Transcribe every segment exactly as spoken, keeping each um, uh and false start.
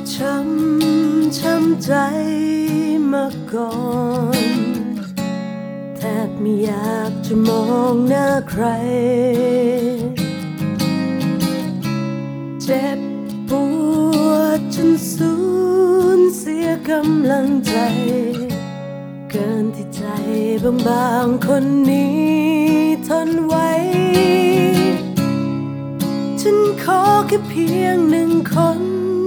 ช้ำช้ำใจมาก่อนแทบไม่อยากจะมองหน้าใครเจ็บปวดจนสูญเสียกำลังใจเกินที่ใจบางๆคนนี้ทนไว้ฉันขอแค่เพียงหนึ่งคน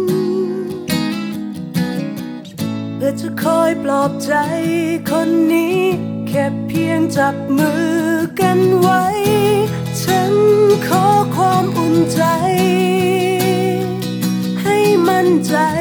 เพื่อจะคอยปลอบใจคนนี้แค่เพียงจับมือกันไว้ฉันขอความอุ่นใจให้มั่นใจ